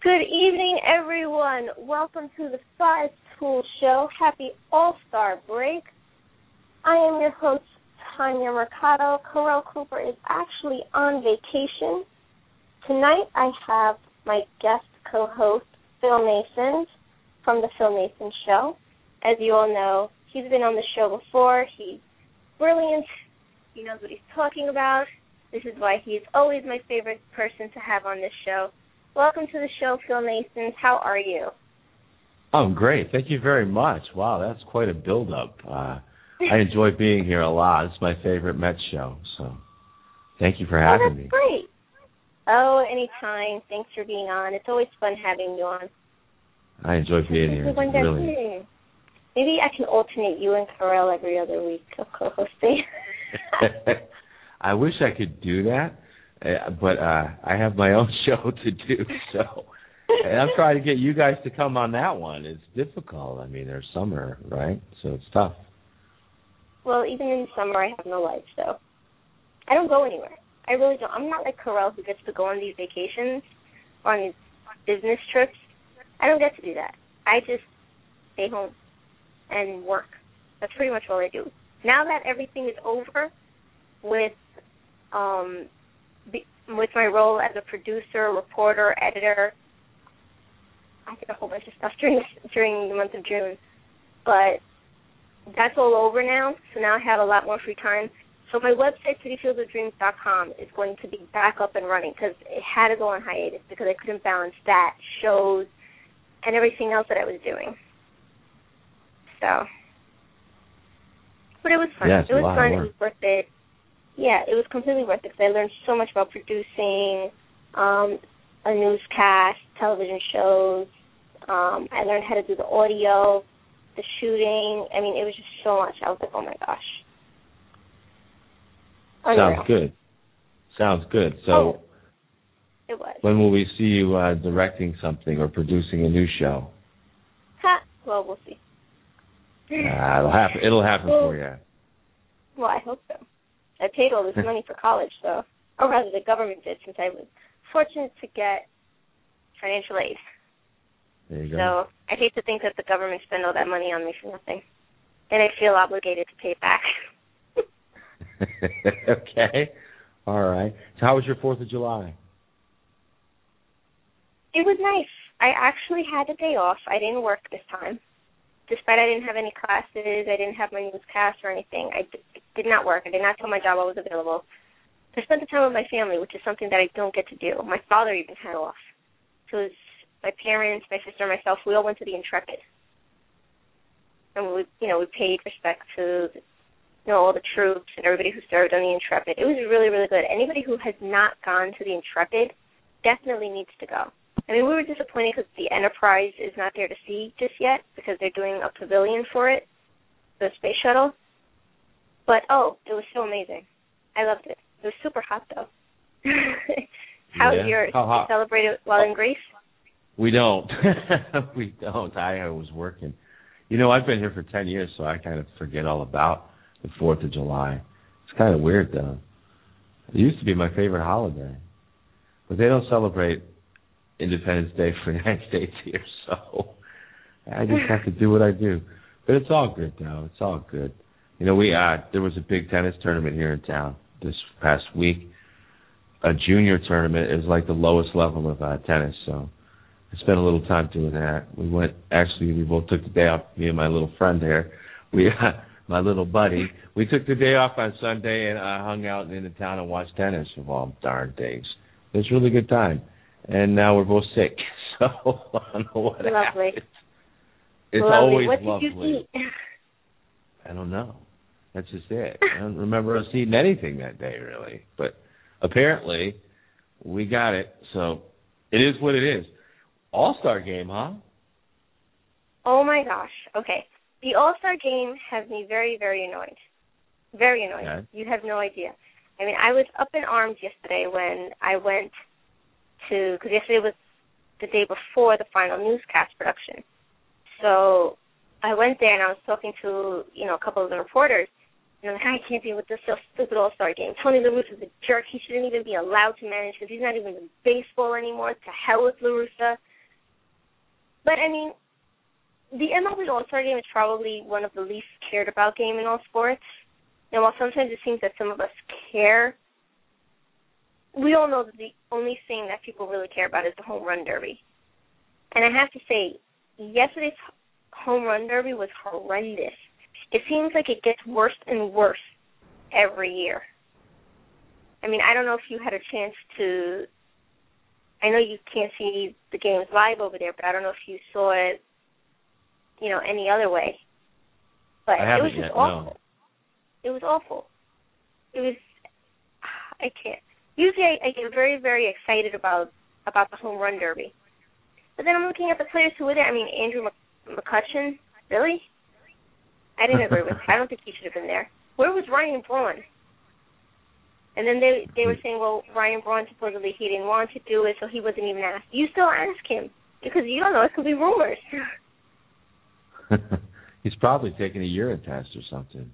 Good evening, everyone. Welcome to the Five Tool Show. Happy All-Star Break. I am your host, Tanya Mercado. Carell Cooper is actually on vacation. Tonight I have my guest co-host, Phil Nason, from The Phil Nason Show. As you all know, he's been on the show before. He's brilliant. He knows what he's talking about. This is why he's always my favorite person to have on this show. Welcome to the show, Phil Nason. How are you? I'm great. Thank you very much. Wow, that's quite a build-up. I enjoy being here a lot. It's my favorite Mets show, so thank you for having me. That's great. Oh, anytime. Thanks for being on. It's always fun having you on. I enjoy being here. Really. Maybe I can alternate you and Carell every other week of co-hosting. I wish I could do that. But I have my own show to do, so and I'm trying to get you guys to come on that one. It's difficult. I mean, there's summer, right? So it's tough. Well, even in summer, I have no life, so I don't go anywhere. I really don't. I'm not like Carell, who gets to go on these vacations or on these business trips. I don't get to do that. I just stay home and work. That's pretty much all I do. Now that everything is over with my role as a producer, reporter, editor, I did a whole bunch of stuff during the month of June. But that's all over now, so now I have a lot more free time. So my website, cityfieldsofdreams.com, is going to be back up and running because it had to go on hiatus because I couldn't balance that, shows, and everything else that I was doing. So, but it was fun. Yes, it was fun. It was worth it. Yeah, it was completely worth it because I learned so much about producing a newscast, television shows. I learned how to do the audio, the shooting. I mean, it was just so much. I was like, oh, my gosh. Unreal. Sounds good. So it was. When will we see you directing something or producing a new show? Well, we'll see. It'll happen for you. Well, I hope so. I paid all this money for college, so, or rather the government did, since I was fortunate to get financial aid. There you go. So I hate to think that the government spent all that money on me for nothing, and I feel obligated to pay it back. Okay. All right. So how was your 4th of July? It was nice. I actually had a day off. I didn't work this time. Despite I didn't have any classes, I didn't have my newscast or anything, I did not work. I did not tell my job I was available. I spent the time with my family, which is something that I don't get to do. My father even had off. So it was my parents, my sister, and myself. We all went to the Intrepid. And we paid respect to, all the troops and everybody who served on the Intrepid. It was really, really good. Anybody who has not gone to the Intrepid definitely needs to go. I mean, we were disappointed because the Enterprise is not there to see just yet because they're doing a pavilion for it, the space shuttle. But, it was so amazing. I loved it. It was super hot, though. How was yours? How hot? Did you celebrate it while in Greece? We don't. We don't. I was working. I've been here for 10 years, so I kind of forget all about the 4th of July. It's kind of weird, though. It used to be my favorite holiday. But they don't celebrate Independence Day for the United States here, so I just have to do what I do. But it's all good, though. It's all good. There was a big tennis tournament here in town this past week. A junior tournament. It was like the lowest level of tennis, so I spent a little time doing that. We both took the day off, me and my little friend there. My little buddy. We took the day off on Sunday and hung out in the town and watched tennis of all darn days. It was a really good time. And now we're both sick, so I don't know what happened. It's always lovely. What did you eat? I don't know. That's just it. I don't remember us eating anything that day, really. But apparently, we got it, so it is what it is. All-Star game, huh? Oh, my gosh. Okay. The All-Star game has me very, very annoyed. Very annoyed. Okay. You have no idea. I mean, I was up in arms yesterday when I went because yesterday was the day before the final newscast production. So I went there and I was talking to, a couple of the reporters, and I'm like, I can't be with this stupid All-Star game. Tony La Russa is a jerk. He shouldn't even be allowed to manage because he's not even in baseball anymore. To hell with La Russa. But, I mean, the MLB All-Star Game is probably one of the least cared about game in all sports. And while sometimes it seems that some of us care, we all know that the only thing that people really care about is the home run derby. And I have to say, yesterday's home run derby was horrendous. It seems like it gets worse and worse every year. I mean, I don't know if you had a chance to, I know you can't see the games live over there, but I don't know if you saw it, any other way. But it was just awful. No. It was awful. It was, I can't. Usually I get very, very excited about the home run derby. But then I'm looking at the players who were there. I mean, Andrew McCutchen, really? I didn't agree with him. I don't think he should have been there. Where was Ryan Braun? And then they were saying, well, Ryan Braun supposedly he didn't want to do it, so he wasn't even asked. You still ask him because you don't know. It could be rumors. He's probably taking a urine test or something.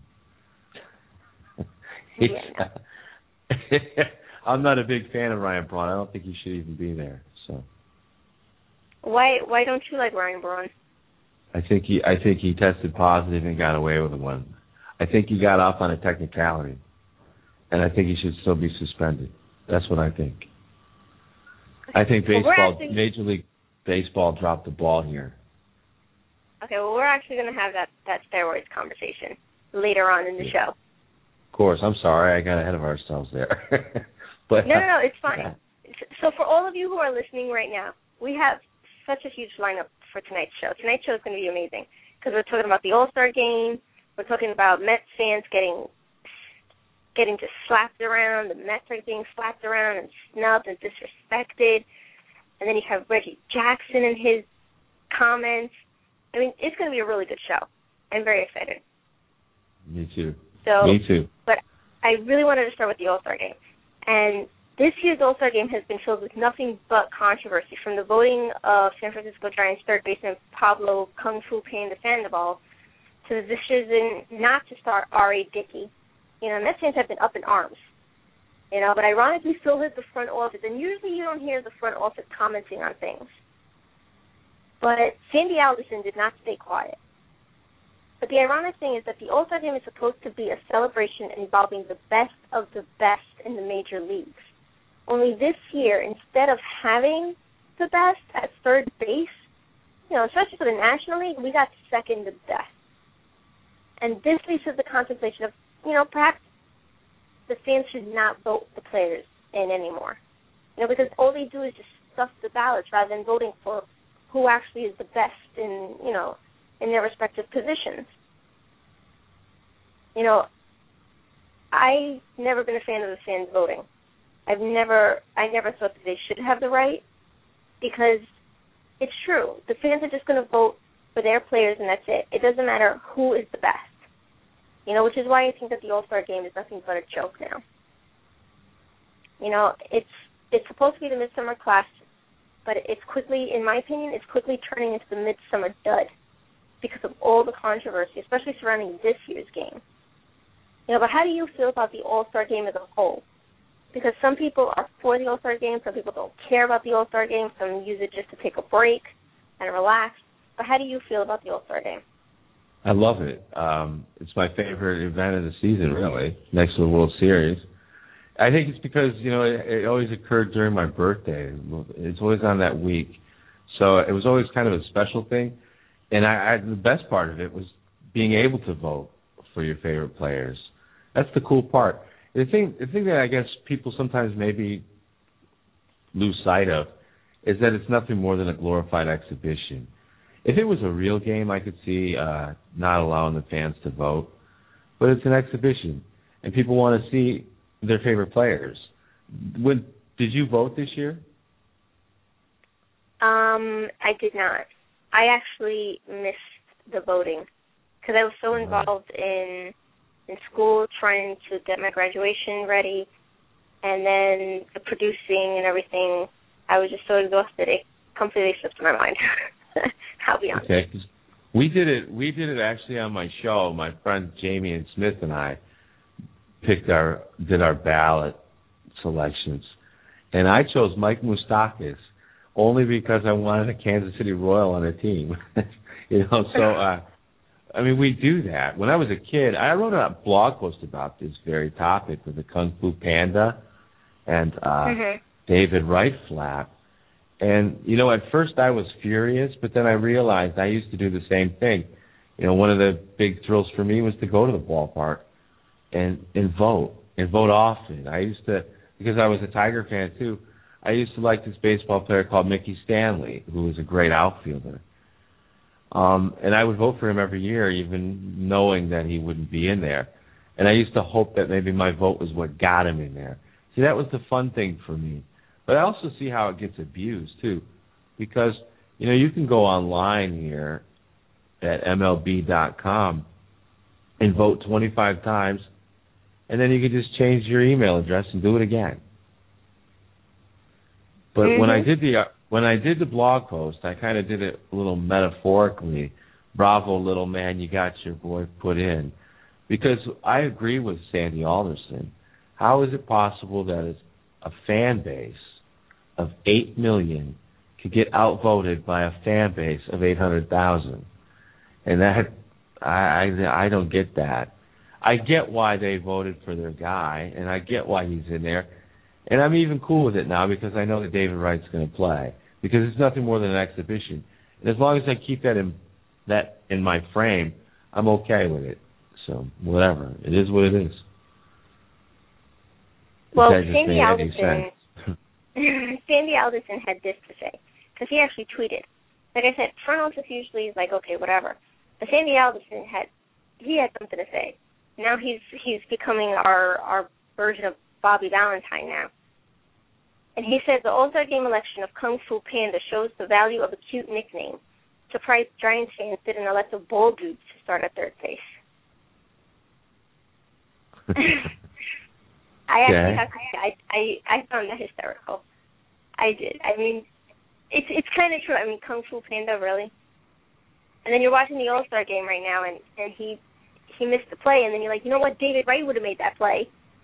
I'm not a big fan of Ryan Braun. I don't think he should even be there. So why don't you like Ryan Braun? I think he tested positive and got away with one. I think he got off on a technicality, and I think he should still be suspended. That's what I think. I think Major League Baseball dropped the ball here. Okay, well, we're actually going to have that steroids conversation later on in the show. Of course. I'm sorry. I got ahead of ourselves there. But No, it's fine. So for all of you who are listening right now, we have such a huge lineup for tonight's show. Tonight's show is going to be amazing because we're talking about the All-Star Game. We're talking about Mets fans getting just slapped around. The Mets are being slapped around and snubbed and disrespected. And then you have Reggie Jackson and his comments. I mean, it's going to be a really good show. I'm very excited. Me too. Me too. But I really wanted to start with the All-Star Game. And this year's All-Star Game has been filled with nothing but controversy, from the voting of San Francisco Giants third baseman Pablo Kung Fu Pain Sandoval to the decision not to start R.A. Dickey. Mets fans have been up in arms. But ironically, so has the front office. And usually you don't hear the front office commenting on things. But Sandy Alderson did not stay quiet. But the ironic thing is that the All-Star Game is supposed to be a celebration involving the best of the best in the major leagues. Only this year, instead of having the best at third base, especially for the National League, we got second to best. And this leads to the contemplation of, perhaps the fans should not vote the players in anymore. Because all they do is just stuff the ballots rather than voting for who actually is the best in their respective positions. I've never been a fan of the fans voting. I never thought that they should have the right, because it's true. The fans are just going to vote for their players, and that's it. It doesn't matter who is the best. Which is why I think that the All-Star Game is nothing but a joke now. It's supposed to be the Midsummer Classic, but it's quickly, in my opinion, turning into the Midsummer Dud because of all the controversy, especially surrounding this year's game. But how do you feel about the All-Star Game as a whole? Because some people are for the All-Star Game, some people don't care about the All-Star Game, some use it just to take a break and relax. But how do you feel about the All-Star Game? I love it. It's my favorite event of the season, really, next to the World Series. I think it's because, it always occurred during my birthday. It's always on that week. So it was always kind of a special thing. And the best part of it was being able to vote for your favorite players. That's the cool part. The thing that I guess people sometimes maybe lose sight of is that it's nothing more than a glorified exhibition. If it was a real game, I could see not allowing the fans to vote. But it's an exhibition, and people want to see their favorite players. Did you vote this year? I did not. I actually missed the voting because I was so involved in school trying to get my graduation ready, and then the producing and everything. I was just so exhausted it completely slipped my mind. I'll be honest. Okay, we did it actually on my show. My friend Jamie and Smith and I did our ballot selections, and I chose Mike Moustakas, only because I wanted a Kansas City Royal on a team. So I mean, we do that. When I was a kid, I wrote a blog post about this very topic with the Kung Fu Panda and David Wright flap. And, at first I was furious, but then I realized I used to do the same thing. One of the big thrills for me was to go to the ballpark and vote often. I used to, because I was a Tiger fan too, I used to like this baseball player called Mickey Stanley, who was a great outfielder. And I would vote for him every year, even knowing that he wouldn't be in there. And I used to hope that maybe my vote was what got him in there. See, that was the fun thing for me. But I also see how it gets abused, too. Because, you can go online here at MLB.com and vote 25 times, and then you can just change your email address and do it again. But when I did the blog post, I kind of did it a little metaphorically. Bravo, little man, you got your boy put in. Because I agree with Sandy Alderson. How is it possible that a fan base of 8 million could get outvoted by a fan base of 800,000? And that, I don't get that. I get why they voted for their guy, and I get why he's in there. And I'm even cool with it now because I know that David Wright's going to play. Because it's nothing more than an exhibition. And as long as I keep that in my frame, I'm okay with it. So, whatever. It is what it is. Well, Sandy Alderson had this to say, because he actually tweeted. Like I said, front office usually is like, okay, whatever. But Sandy Alderson had something to say. Now he's becoming our version of Bobby Valentine now. And he says the All-Star Game election of Kung Fu Panda shows the value of a cute nickname. Surprised Giants fans didn't elect a bald dude to start at third base. I found that hysterical. I did. I mean, it's kind of true. I mean, Kung Fu Panda, really. And then you're watching the All-Star Game right now, and he missed the play, and then you're like, you know what? David Wright would have made that play.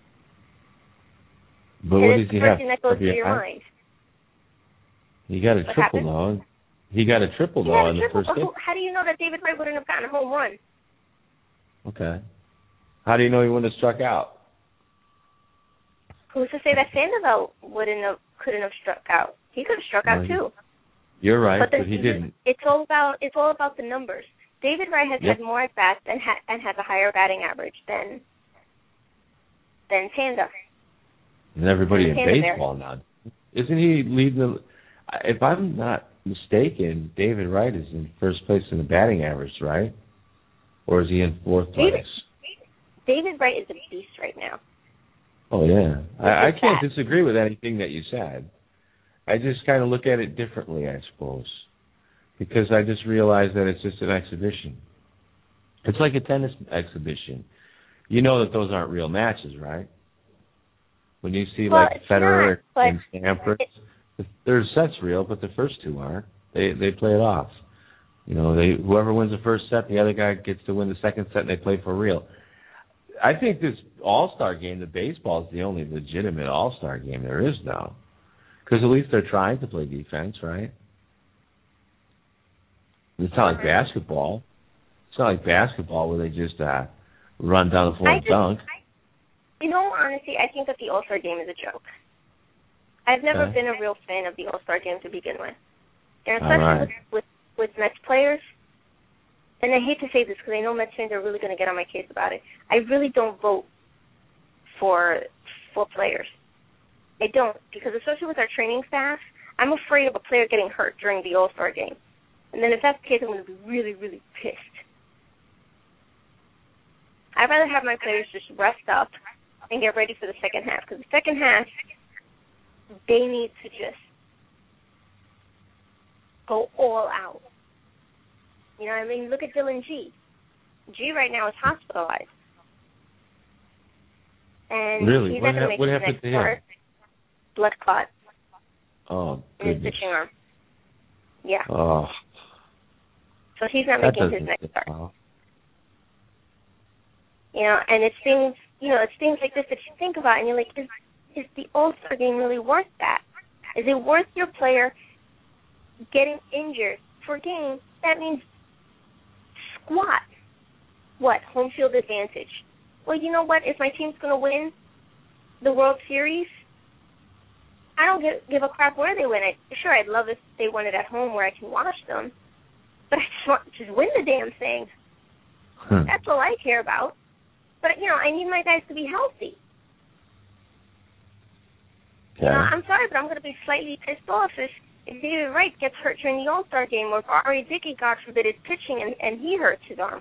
But what does he have? That goes through your mind. He got a triple, though. He got a triple, though, in the first game. How do you know that David Wright wouldn't have gotten a home run? Okay. How do you know he wouldn't have struck out? Who's to say that Sandoval couldn't have struck out? He could have struck out too. You're right, but he didn't. It's all about the numbers. David Wright has had more at bats and has a higher batting average than Sandoval. And everybody in baseball now. Isn't he leading the... If I'm not mistaken, David Wright is in first place in the batting average, right? Or is he in fourth place? David Wright is a beast right now. Oh, yeah. I can't disagree with anything that you said. I just kind of look at it differently, I suppose. Because I just realize that it's just an exhibition. It's like a tennis exhibition. You know that those aren't real matches, right? When you see Federer and Sampras, the third set's real, but the first two aren't. They play it off. Whoever wins the first set, the other guy gets to win the second set, and they play for real. I think this All-Star game, the baseball, is the only legitimate All-Star game there is now. Because at least they're trying to play defense, right? It's not like basketball. It's not like basketball where they just run down the floor and dunk. Honestly, I think that the All-Star game is a joke. I've never been a real fan of the All-Star game to begin with. And especially with Mets players. And I hate to say this because I know Mets fans are really going to get on my case about it. I really don't vote for players. I don't, because especially with our training staff, I'm afraid of a player getting hurt during the All-Star game. And then if that's the case, I'm going to be really, really pissed. I'd rather have my players just rest up and get ready for the second half, because the second half, they need to just go all out. You know what I mean? Look at Dylan G. G right now is hospitalized. And really? He's not going to make his next start. Blood clot. Oh, goodness. In his pitching arm. Yeah. Oh. So he's not making his next start. Wow. And it's things like this that you think about, and you're like, is the All-Star game really worth that? Is it worth your player getting injured for a game, that means squat. What? Home field advantage. Well, you know what? If my team's going to win the World Series, I don't give a crap where they win it. Sure, I'd love if they won it at home where I can watch them, but I just want to win the damn thing. That's all I care about. But, I need my guys to be healthy. Okay. I'm sorry, but I'm going to be slightly pissed off if David Wright gets hurt during the All-Star game, or if R.A. Dickey, God forbid, is pitching and he hurts his arm.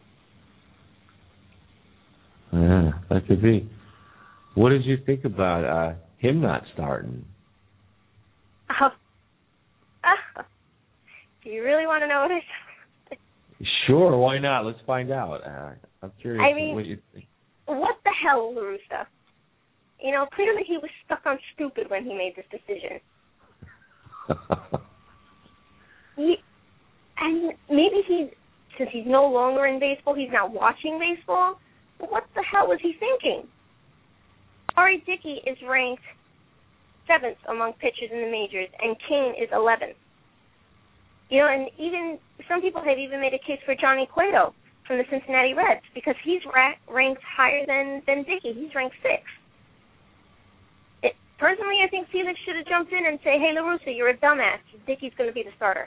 Yeah, that could be. What did you think about him not starting? Do you really want to know what I thought? Sure, why not? Let's find out. I'm curious what you think. What the hell, La Russa? Clearly he was stuck on stupid when he made this decision. And maybe since he's no longer in baseball, he's not watching baseball. What the hell was he thinking? R.A. Dickey is ranked 7th among pitchers in the majors, and Cain is 11th. And even some people have even made a case for Johnny Cueto from the Cincinnati Reds, because he's ranked higher than Dickey. He's ranked 6th. Personally, I think Felix should have jumped in and say, "Hey, La Russa, you're a dumbass. Dickey's going to be the starter."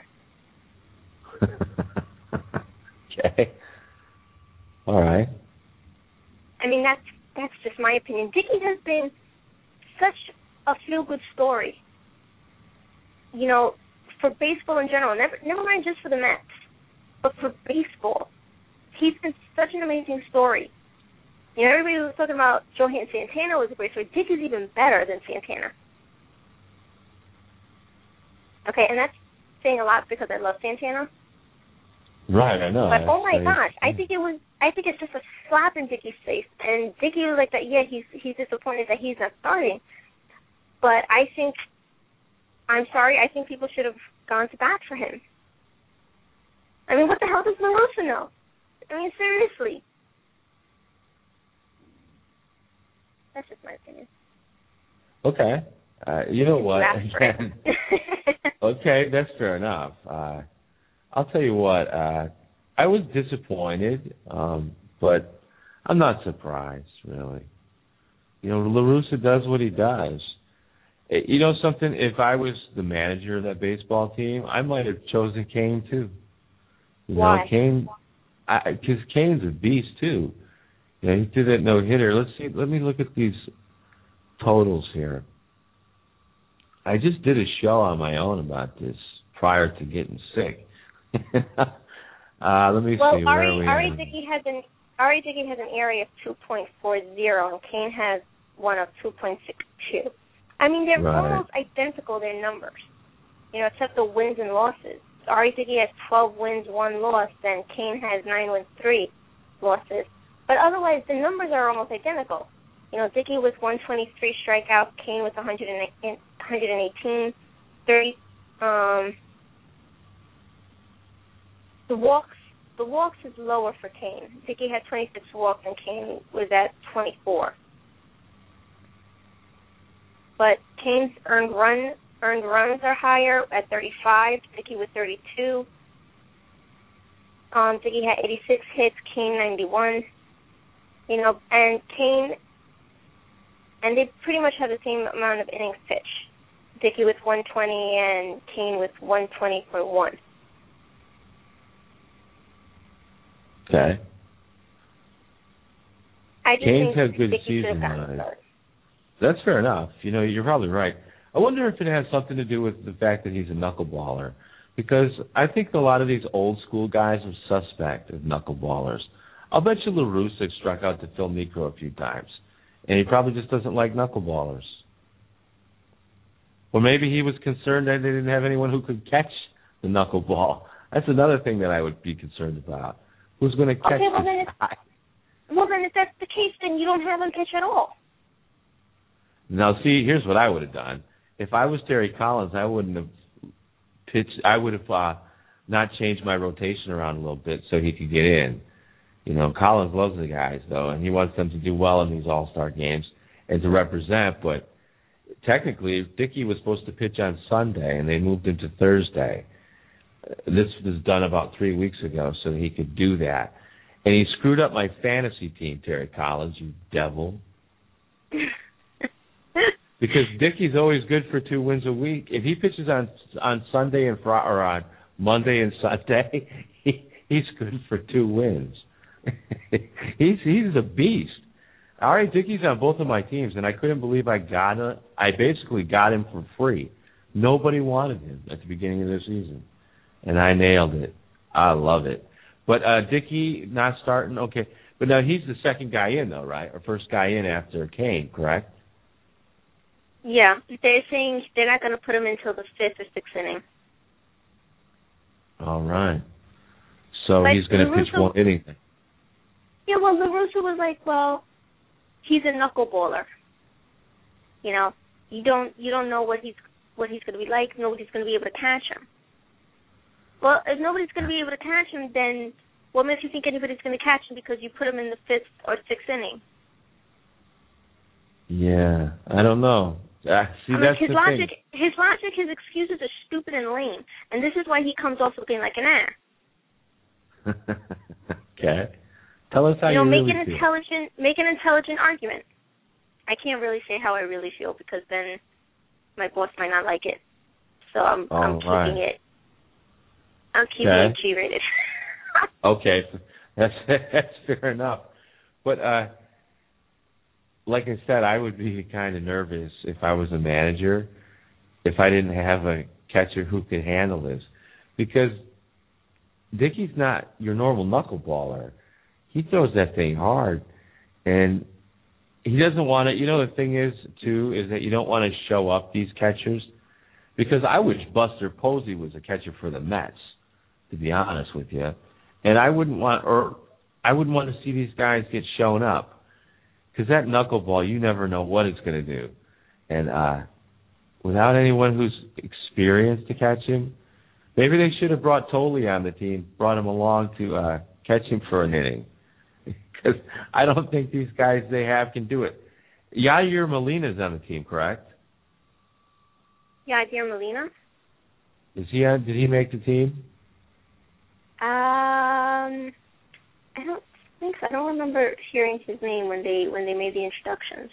Okay. All right. I mean, that's just my opinion. Dickey has been such a feel-good story, for baseball in general. Never mind just for the Mets, but for baseball. He's been such an amazing story. Everybody was talking about Johan Santana was a great story. Dickey's even better than Santana. Okay, and that's saying a lot because I love Santana. Right, I know. But oh my gosh, I think it's just a slap in Dickey's face. And Dickey was like that. Yeah, he's disappointed that he's not starting. But I'm sorry. I think people should have gone to bat for him. I mean, what the hell does La Russa know? I mean, seriously. That's just my opinion. Okay. You know what? Okay, that's fair enough. I'll tell you what. I was disappointed, but I'm not surprised, really. La Russa does what he does. Something, if I was the manager of that baseball team, I might have chosen Cain, too. Why? Cain, because Cain's a beast, too. He did that no-hitter. Let me look at these totals here. I just did a show on my own about this prior to getting sick. Let me see. R.A. Dickey has an area of 2.40, and Cain has one of 2.62. I mean, they're almost identical, their numbers, except the wins and losses. R.A. Dickey has 12 wins, 1 loss, and Cain has 9 wins, 3 losses. But otherwise, the numbers are almost identical. Dickey with 123 strikeouts, Cain with 118, 30. The walks is lower for Cain. Dickey had 26 walks, and Cain was at 24. But Cain's earned runs are higher at 35. Dickey with 32. Dickey had 86 hits. Cain 91. And Cain, and they pretty much have the same amount of innings pitched. Dickey with 120 and Cain with 120.1. Okay. Cain's had good season. That's fair enough. You're probably right. I wonder if it has something to do with the fact that he's a knuckleballer, because I think a lot of these old school guys are suspect of knuckleballers. I'll bet you La Russa struck out to Phil Niekro a few times, and he probably just doesn't like knuckleballers. Or maybe he was concerned that they didn't have anyone who could catch the knuckleball. That's another thing that I would be concerned about. Who's going to catch this guy? Well, then if that's the case, then you don't have him pitch at all. Now, see, here's what I would have done. If I was Terry Collins, I wouldn't have pitched. I would have not changed my rotation around a little bit so he could get in. Collins loves the guys, though, and he wants them to do well in these all-star games and to represent. But technically, Dickey was supposed to pitch on Sunday, and they moved him to Thursday. This was done about 3 weeks ago so that he could do that. And he screwed up my fantasy team, Terry Collins, you devil. Because Dickey's always good for 2 wins a week. If he pitches on Sunday and or on Monday and Sunday, he's good for 2 wins. he's a beast. All right, Dickey's on both of my teams, and I couldn't believe I basically got him for free. Nobody wanted him at the beginning of the season, and I nailed it. I love it. But Dickey not starting, okay. But now he's the second guy in, though, right? Or first guy in after Kane, correct? Yeah, they're saying they're not going to put him until the 5th or 6th inning. All right. So but he's going to pitch 1 inning. Yeah, well, La Russa was like, well, he's a knuckleballer. You know, you don't know what he's going to be like. Nobody's going to be able to catch him. Well, if nobody's going to be able to catch him, then what makes you think anybody's going to catch him because you put him in the 5th or 6th inning? Yeah, I don't know. See, that's his the logic, thing. his excuses are stupid and lame, and this is why he comes off looking like an ass. Okay, tell us how you really feel. Make an intelligent argument. I can't really say how I really feel because then my boss might not like it. So I'm keeping it. I'm keeping it G-rated. Okay, that's fair enough. But like I said, I would be kind of nervous if I was a manager, if I didn't have a catcher who could handle this, because Dickey's not your normal knuckleballer. He throws that thing hard, and he doesn't want to. You know, the thing is too is that you don't want to show up these catchers, because I wish Buster Posey was a catcher for the Mets, to be honest with you, and I wouldn't want to see these guys get shown up. Because that knuckleball, you never know what it's going to do. And without anyone who's experienced to catch him, maybe they should have brought Tolley on the team, brought him along to catch him for an inning. Because I don't think these guys they have can do it. Yadier Molina's on the team, correct? Yadier Molina? Is he on? Did he make the team? I don't think so. I don't remember hearing his name when they made the introductions.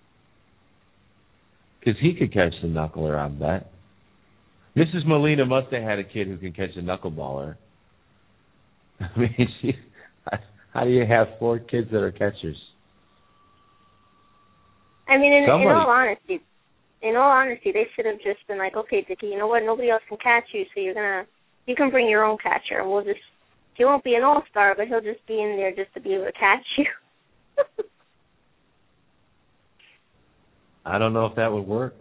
Because he could catch the knuckler, I bet. Mrs. Molina must have had a kid who can catch a knuckleballer. I mean, how do you have 4 kids that are catchers? I mean, in all honesty, they should have just been like, okay, Dickey, you know what? Nobody else can catch you, so you can bring your own catcher, and he won't be an all-star, but he'll just be in there just to be able to catch you. I don't know if that would work.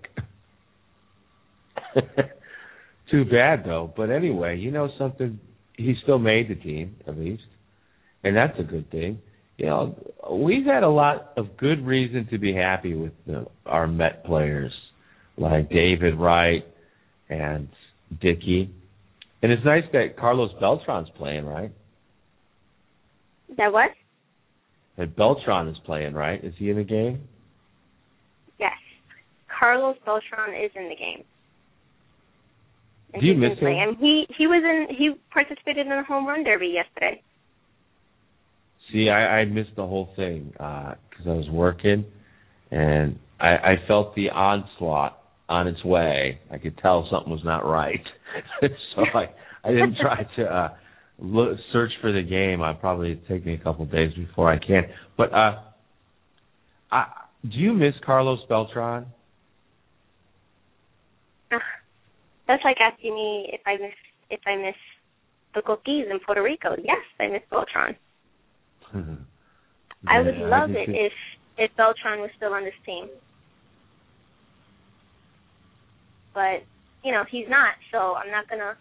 Too bad, though. But anyway, you know something? He still made the team, at least. And that's a good thing. You know, we've had a lot of good reason to be happy with our Met players, like David Wright and Dickey. And it's nice that Carlos Beltran's playing, right? That what? That Beltran is playing, right? Is he in the game? Yes. Carlos Beltran is in the game. And do you miss him? And he participated in the home run derby yesterday. See, I missed the whole thing because I was working, and I felt the onslaught on its way. I could tell something was not right. So I didn't try to search for the game. I'll probably take me a couple of days before I can. But do you miss Carlos Beltran? That's like asking me if I miss the Coquis in Puerto Rico. Yes, I miss Beltran. I would love it if Beltran was still on this team. But, you know, he's not, so I'm not gonna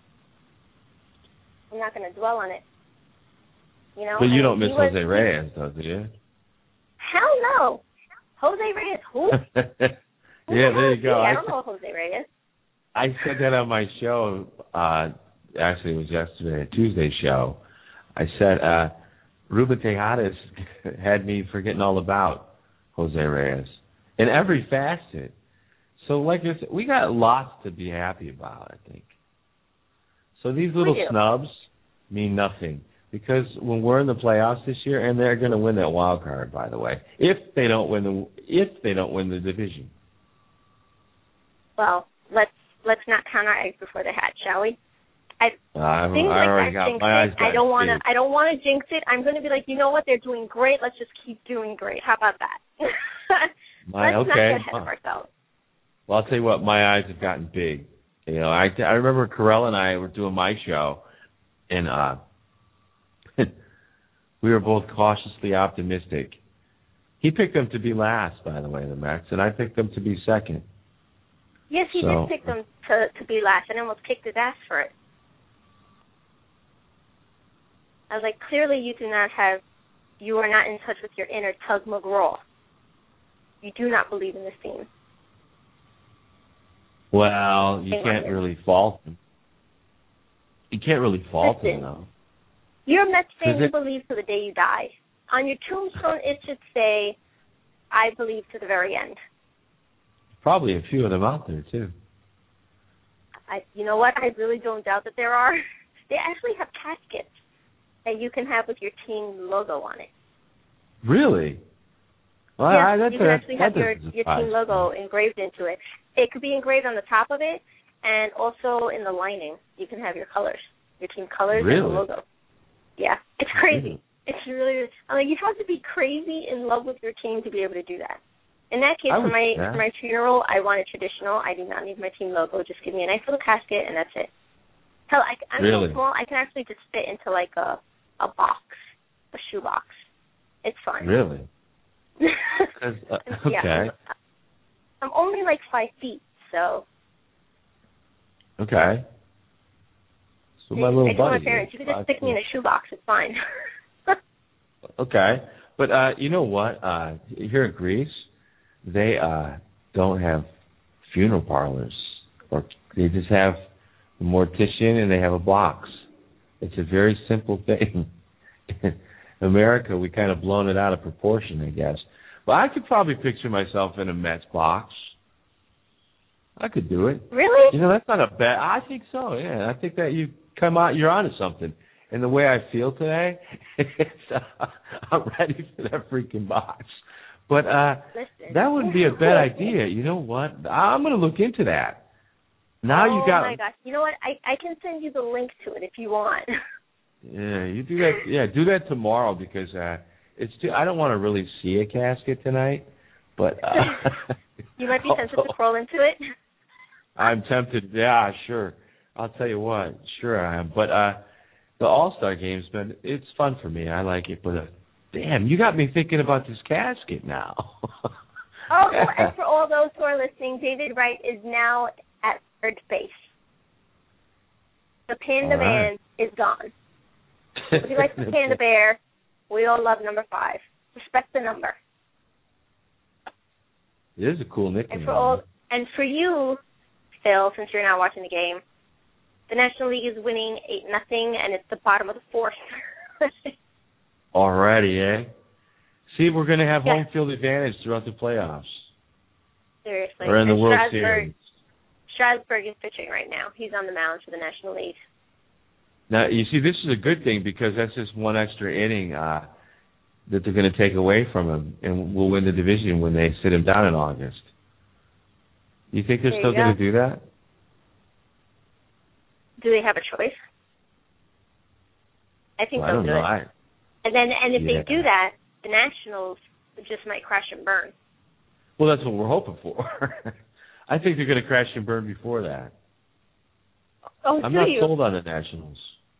dwell on it. You know? But you don't miss Jose Reyes, though, do you? Hell no. Jose Reyes, who? Yeah, there you go. I don't know Jose Reyes. I said that on my show. Actually, it was yesterday, a Tuesday show. I said, Ruben Tejadas had me forgetting all about Jose Reyes in every facet. So, like I said, we got lots to be happy about, I think. So these little snubs mean nothing because when we're in the playoffs this year, and they're going to win that wild card, by the way, if they don't win the division. Well, let's not count our eggs before they hatch, shall we? I already got my eyes. I don't want to jinx it. I'm going to be like, you know what? They're doing great. Let's just keep doing great. How about that? Let's not get ahead of ourselves. Well, I'll tell you what. My eyes have gotten big. You know, I remember Carell and I were doing my show, and we were both cautiously optimistic. He picked them to be last, by the way, the Mets, and I picked them to be second. Yes, he did pick them to be last, and almost kicked his ass for it. I was like, clearly you are not in touch with your inner Tug McGraw. You do not believe in this team. Well, you can't really fault him. You can't really fault him, though. You're a Mets fan, you believe to the day you die. On your tombstone, it should say, I believe to the very end. Probably a few of them out there, too. You know what? I really don't doubt that there are. They actually have caskets that you can have with your team logo on it. Really? Well, yes, you can actually have your team logo engraved into it. It could be engraved on the top of it, and also in the lining. You can have your colors, your team colors and the logo. Yeah, it's crazy. It's really, I'm like, you have to be crazy in love with your team to be able to do that. In that case, for my funeral, I want it traditional. I do not need my team logo. Just give me a nice little casket, and that's it. Hell, I'm so small, I can actually just fit into like a box, a shoebox. It's fine. Really? Okay. Yeah, I'm only like 5 feet, so. Okay. So my little buddy. I told my parents, you could just stick me in a shoebox. It's fine. Okay. But you know what? Here in Greece, they don't have funeral parlors. Or they just have a mortician and they have a box. It's a very simple thing. In America, we kind of blown it out of proportion, I guess. But I could probably picture myself in a Mets box. I could do it. Really? You know, that's not a bad. I think so. Yeah, I think that you're onto something. And the way I feel today, I'm ready for that freaking box. But that wouldn't be a bad idea. You know what? I'm going to look into that. Now you got. Oh my gosh! You know what? I can send you the link to it if you want. Yeah, you do that. Yeah, do that tomorrow because I don't want to really see a casket tonight, but you might be tempted to crawl into it. I'm tempted. Yeah, sure. I'll tell you what. Sure I am. But the All-Star game's it's fun for me. I like it. But damn, you got me thinking about this casket now. And for all those who are listening, David Wright is now at third base. The Panda Man is gone. If you like the Panda Bear, we all love number 5. Respect the number. It is a cool nickname. And for you, Phil, since you're not watching the game, the National League is winning 8-0, and it's the bottom of the 4th. Already, eh? See, we're going to have home field advantage throughout the playoffs. Seriously. Or in the World Series. Strasburg is pitching right now. He's on the mound for the National League. Now, you see, this is a good thing because that's just one extra inning that they're going to take away from him, and we'll win the division when they sit him down in August. You think they're still going to do that? Do they have a choice? I think they'll do it. And if they do that, the Nationals just might crash and burn. Well, that's what we're hoping for. I think they're going to crash and burn before that. I'm not sold on the Nationals.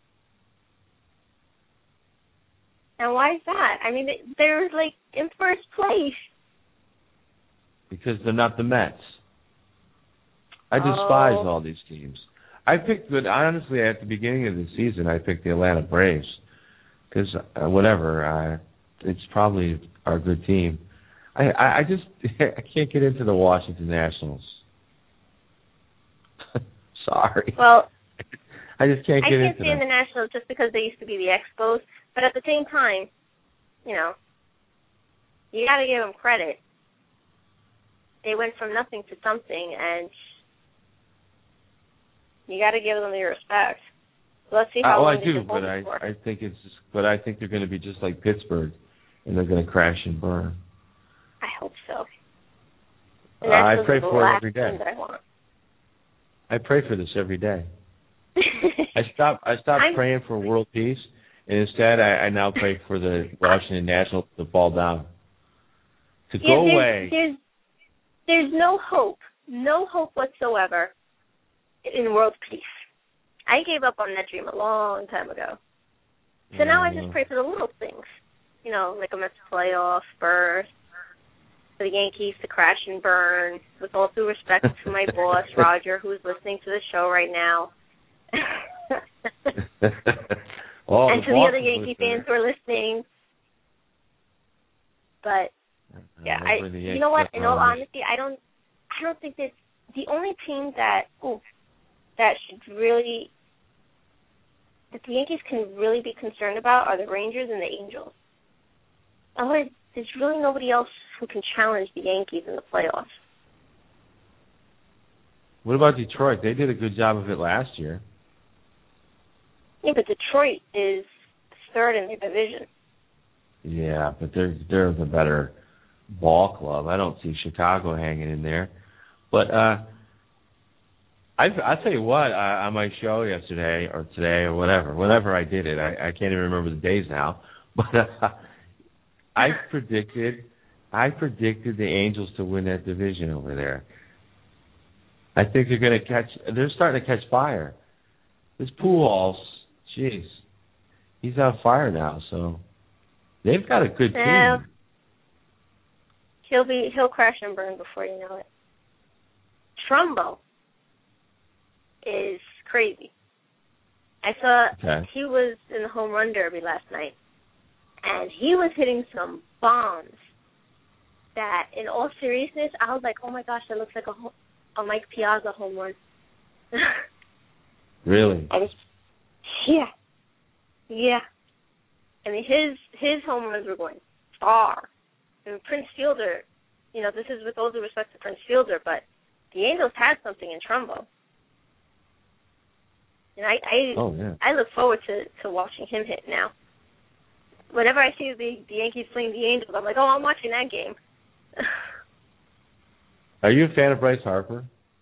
And why is that? I mean, they're like in first place. Because they're not the Mets. I despise all these teams. Honestly, at the beginning of the season, I picked the Atlanta Braves. Because, it's probably our good team. I can't get into the Washington Nationals. Sorry. Well, I just can't get into them. I can't stand the Nationals just because they used to be the Expos. But at the same time, you got to give them credit. they went from nothing to something, and you got to give them your respect. Let's see how long I do, they hold it for. I think they're going to be just like Pittsburgh, and they're going to crash and burn. I hope so. I pray for it every day. That I want. I pray for this every day. I stopped praying for world peace, and instead I now pray for the Washington Nationals to fall down, to go away. There's no hope whatsoever in world peace. I gave up on that dream a long time ago. So now I just pray for the little things, like a Mets playoff berth, for the Yankees to crash and burn, with all due respect to my boss, Roger, who's listening to the show right now. And to the other Yankee fans who are listening. But, yeah, you know what? In all honesty, I don't think that the only team that should really, that the Yankees can really be concerned about are the Rangers and the Angels. Otherwise, there's really nobody else who can challenge the Yankees in the playoffs. What about Detroit? They did a good job of it last year. Yeah, but Detroit is third in their division. Yeah, but they're the better ball club. I don't see Chicago hanging in there. But I'll tell you what, on my show yesterday or today or whenever I did it, I can't even remember the days now, but I predicted the Angels to win that division over there. I think they're starting to catch fire. This Pujols, jeez, he's on fire now, so they've got a good team. He'll crash and burn before you know it. Trumbo is crazy. I saw he was in the home run derby last night, and he was hitting some bombs that, in all seriousness, I was like, oh my gosh, that looks like a Mike Piazza home run. Really? Yeah. I mean, his home runs were going far. And Prince Fielder, this is with all due respect to Prince Fielder, but the Angels had something in Trumbo. And I look forward to watching him hit now. Whenever I see the Yankees playing the Angels, I'm like, I'm watching that game. Are you a fan of Bryce Harper?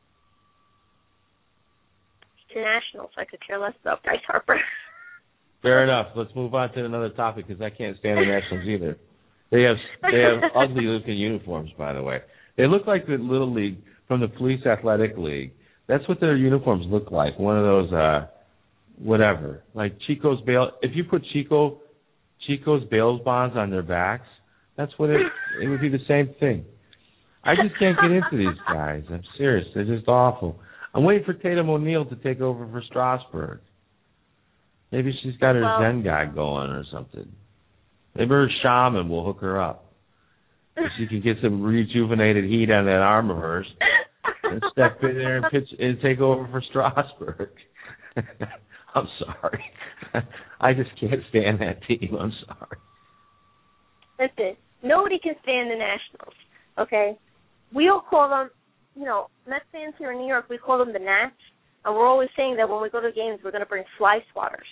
It's the Nationals, so I could care less about Bryce Harper. Fair enough. Let's move on to another topic because I can't stand the Nationals either. They have ugly looking uniforms, by the way. They look like the Little League from the Police Athletic League. That's what their uniforms look like. One of those, whatever, like Chico's bail. If you put Chico's bail bonds on their backs, that's what it would be the same thing. I just can't get into these guys. I'm serious. They're just awful. I'm waiting for Tatum O'Neal to take over for Strasburg. Maybe she's got her Zen guy going or something. Maybe her shaman will hook her up. So she can get some rejuvenated heat on that arm of hers and step in there and pitch and take over for Strasburg. I'm sorry. I just can't stand that team. I'm sorry. Listen, nobody can stand the Nationals, okay? We'll call them, Mets fans here in New York, we call them the Nats, and we're always saying that when we go to games, we're going to bring fly swatters.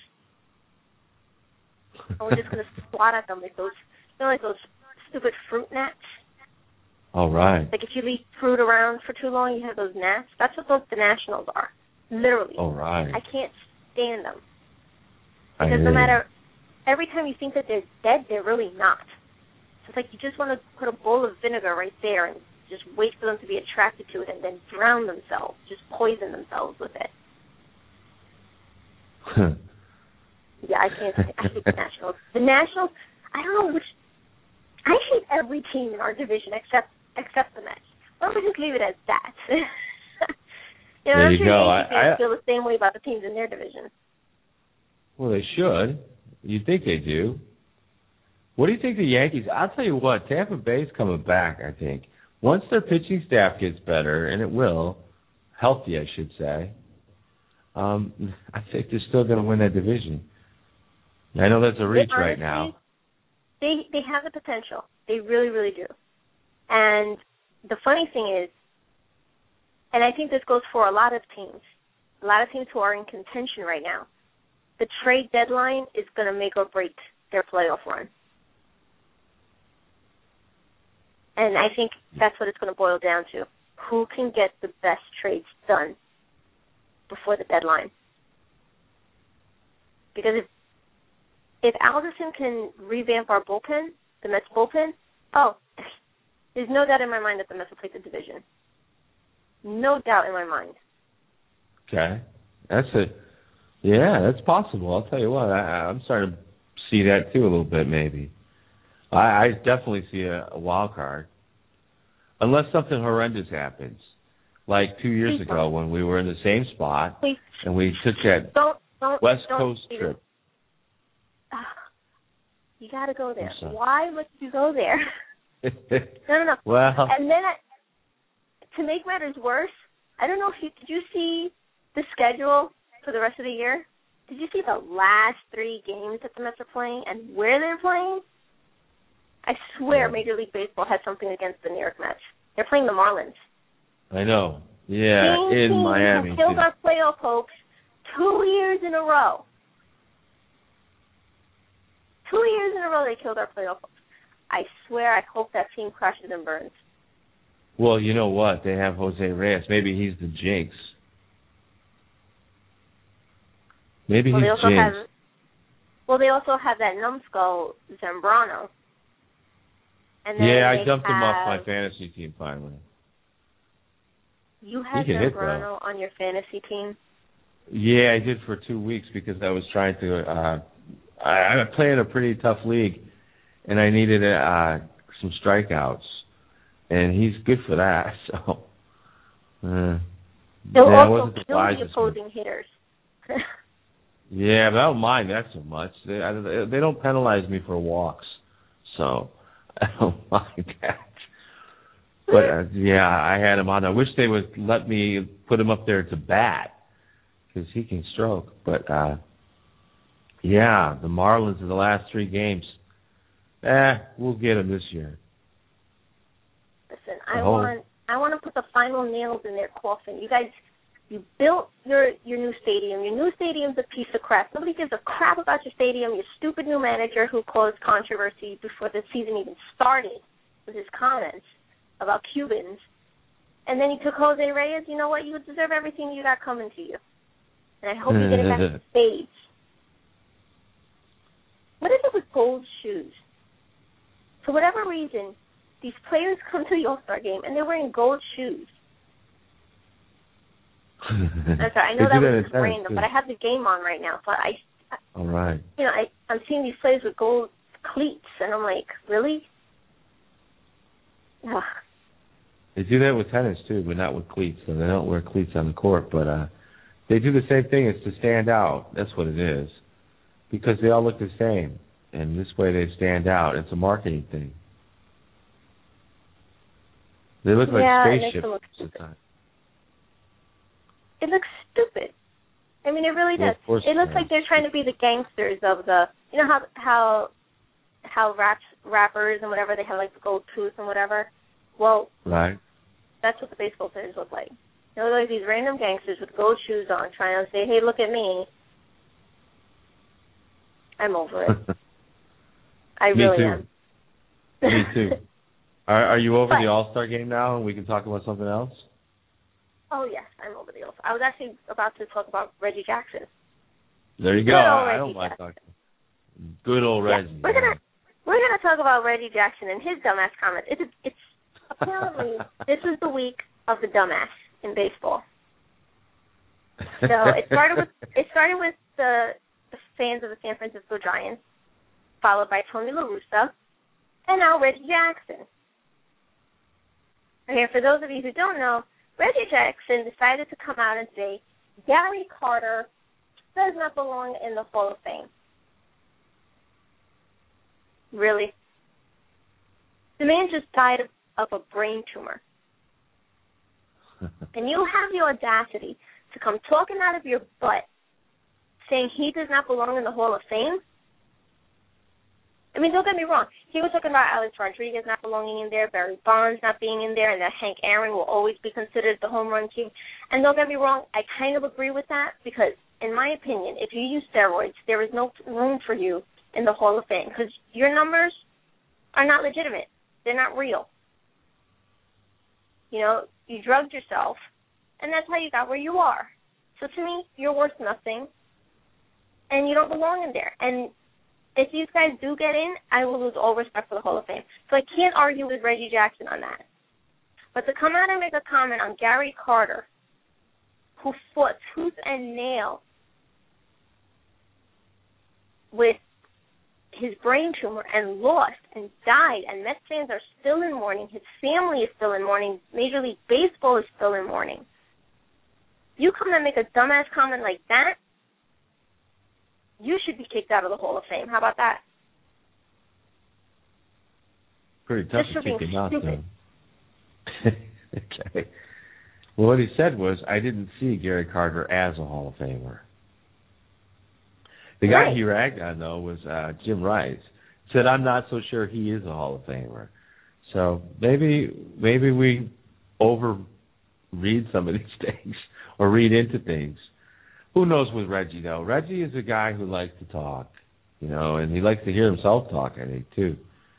And we're just going to swat at them like those stupid fruit gnats. All right. Like if you leave fruit around for too long, you have those gnats. That's what the Nationals are, literally. All right. I can't stand them. Because no matter, every time you think that they're dead, they're really not. So it's like you just want to put a bowl of vinegar right there and just wait for them to be attracted to it and then drown themselves, just poison themselves with it. Yeah, I hate the Nationals. The Nationals, I don't know I hate every team in our division except the Mets. Why don't we just leave it as that? There you go. I feel the same way about the teams in their division. Well, they should. You'd think they do. What do you think the Yankees? I'll tell you what, Tampa Bay's coming back, I think. Once their pitching staff gets better, and it will, healthy, I should say, I think they're still going to win that division. I know that's a reach right now. They have the potential. They really, really do. And the funny thing is, and I think this goes for a lot of teams who are in contention right now, the trade deadline is going to make or break their playoff run. And I think that's what it's going to boil down to. Who can get the best trades done before the deadline? Because if Alderson can revamp our bullpen, the Mets bullpen, there's no doubt in my mind that the Mets will take the division. No doubt in my mind. Okay. That's possible. I'll tell you what, I'm starting to see that too a little bit maybe. I definitely see a wild card. Unless something horrendous happens. Like 2 years ago when we were in the same spot and we took that West Coast trip. You got to go there. Why must you go there? No. Well. And then, to make matters worse, I don't know if did you see the schedule for the rest of the year? Did you see the last 3 games that the Mets are playing and where they're playing? I swear Major League Baseball has something against the New York Mets. They're playing the Marlins. I know. Yeah, in Miami. They killed our playoff hopes 2 years in a row. 2 years in a row they killed our playoff hopes. I swear I hope that team crashes and burns. Well, you know what? They have Jose Reyes. Maybe he's the jinx. Maybe he's jinx. They also have that numbskull, Zambrano. And then I dumped him off my fantasy team finally. You had Zambrano on your fantasy team? Yeah, I did for 2 weeks because I was trying to I play in a pretty tough league, and I needed some strikeouts, and he's good for that. So they'll also kill the opposing hitters. Yeah, but I don't mind that so much. They don't penalize me for walks, so I don't mind that. But, I had him on. I wish they would let me put him up there to bat because he can stroke. But, the Marlins in the last 3 games, we'll get them this year. Listen, I want to put the final nails in their coffin. You guys, you built your new stadium. Your new stadium's a piece of crap. Nobody gives a crap about your stadium. Your stupid new manager who caused controversy before the season even started with his comments about Cubans. And then you took Jose Reyes. You know what? You deserve everything you got coming to you. And I hope you get it back to spades. What is it with gold shoes? For whatever reason, these players come to the All-Star game and they're wearing gold shoes. I'm sorry, I know that was random, but I have the game on right now, so all right. I'm seeing these players with gold cleats, and I'm like, really? Ugh. They do that with tennis too, but not with cleats. So they don't wear cleats on the court, but they do the same thing. It's to stand out. That's what it is, because they all look the same, and this way they stand out. It's a marketing thing. They look like spaceships sometimes. It looks stupid. I mean, it really does. It looks like they're trying to be the gangsters of the, how rappers and whatever, they have like the gold tooth and whatever. Well, right. That's what the baseball players look like. They look like these random gangsters with gold shoes on, trying to say, "Hey, look at me." I'm over it. I really am. Me too. Are you over the All-Star game now, and we can talk about something else? Oh, yes, I'm over the All-Star. I was actually about to talk about Reggie Jackson. There you go. I don't mind talking. Good old Reggie. We're gonna talk about Reggie Jackson and his dumbass comments. It's apparently this was the week of the dumbass in baseball. So it started with the fans of the San Francisco Giants, followed by Tony La Russa, and now Reggie Jackson. Okay, for those of you who don't know, Reggie Jackson decided to come out and say Gary Carter does not belong in the Hall of Fame. Really? The man just died of a brain tumor. And you have the audacity to come talking out of your butt saying he does not belong in the Hall of Fame? I I mean, don't get me wrong. He was talking about Alex Rodriguez not belonging in there, Barry Bonds not being in there, and that Hank Aaron will always be considered the home run king. And don't get me wrong, I kind of agree with that because, in my opinion, if you use steroids, there is no room for you in the Hall of Fame because your numbers are not legitimate. They're not real. You know, you drugged yourself, and that's how you got where you are. So to me, you're worth nothing, and you don't belong in there. And if these guys do get in, I will lose all respect for the Hall of Fame. So I can't argue with Reggie Jackson on that. But to come out and make a comment on Gary Carter, who fought tooth and nail with his brain tumor and lost and died, and Mets fans are still in mourning. His family is still in mourning. Major League Baseball is still in mourning. You come and make a dumbass comment like that, you should be kicked out of the Hall of Fame. How about that? Pretty tough to kick him out, though. Okay. Well, what he said was, I didn't see Gary Carter as a Hall of Famer. The guy he ragged on, though, was Jim Rice. Said, I'm not so sure he is a Hall of Famer. So maybe we overread some of these things or read into things. Who knows with Reggie, though? Reggie is a guy who likes to talk, you know, and he likes to hear himself talk, I think, too.